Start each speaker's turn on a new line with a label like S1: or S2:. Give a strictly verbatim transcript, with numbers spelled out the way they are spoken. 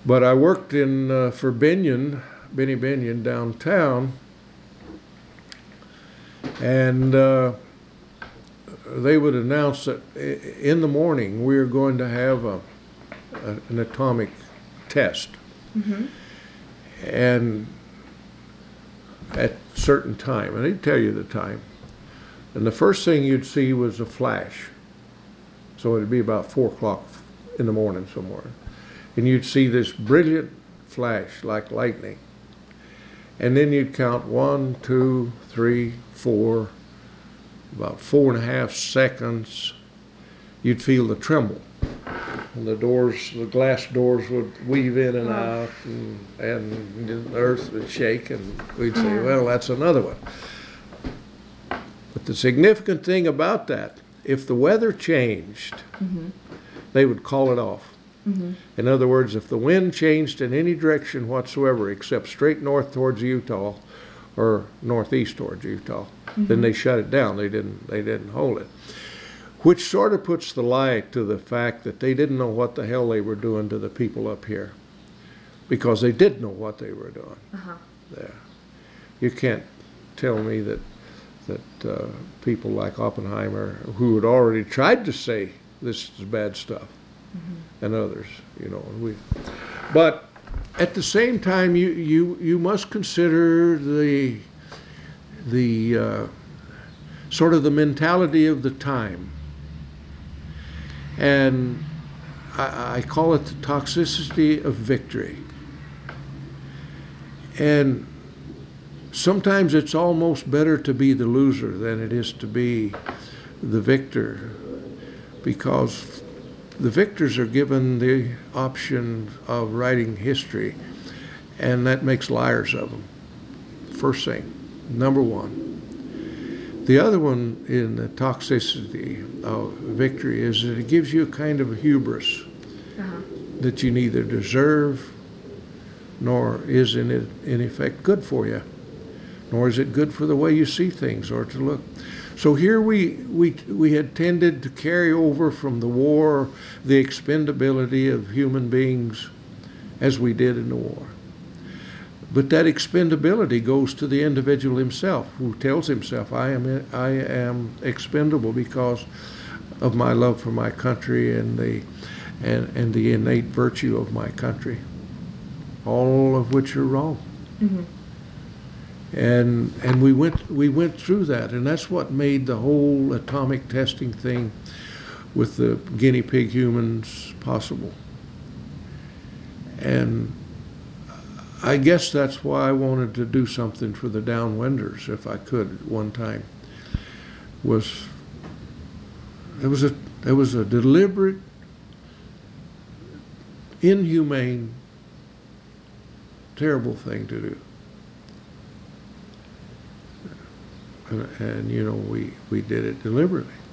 S1: But I worked in uh, for Binion, Benny Binion downtown, and uh, they would announce that in the morning we are going to have a, a an atomic test,
S2: Mm-hmm.
S1: and at a certain time, and they'd tell you the time. And the first thing you'd see was a flash. So it'd be about four o'clock in the morning somewhere. And you'd see this brilliant flash like lightning. And then you'd count one, two, three, four, about four and a half seconds. You'd feel the tremble. And the doors, the glass doors would weave in and
S2: Wow.
S1: out, and, and the earth would shake, and we'd say, well, that's another one. But the significant thing about that, if the weather changed,
S2: Mm-hmm.
S1: they would call it off.
S2: Mm-hmm.
S1: In other words, if the wind changed in any direction whatsoever except straight north towards Utah or northeast towards Utah,
S2: Mm-hmm.
S1: then they shut it down. They didn't, they didn't hold it. Which sort of puts the lie to the fact that they didn't know what the hell they were doing to the people up here, because they did know what they were doing.
S2: Uh-huh.
S1: There, you can't tell me that that uh, people like Oppenheimer, who had already tried to say this is bad stuff,
S2: Mm-hmm.
S1: and others, you know, and we. But at the same time, you you you must consider the the uh, sort of the mentality of the time. And I, I call it the toxicity of victory. And sometimes it's almost better to be the loser than it is to be the victor, because the victors are given the option of writing history, and that makes liars of them. First thing, number one. The other one in the toxicity of victory is that it gives you a kind of a hubris
S2: Uh-huh.
S1: that you neither deserve nor is in, it, in effect good for you, nor is it good for the way you see things or to look. So here we, we, we had tended to carry over from the war the expendability of human beings as we did in the war. But that expendability goes to the individual himself, who tells himself, I am, I am expendable because of my love for my country and the, and, and the innate virtue of my country, all of which are wrong.
S2: Mm-hmm.
S1: And, and we went, we went through that, and that's what made the whole atomic testing thing with the guinea pig humans possible. And I guess that's why I wanted to do something for the downwinders, if I could, at one time. Was it was a it was a deliberate, inhumane, terrible thing to do. And, and you know, we we did it deliberately.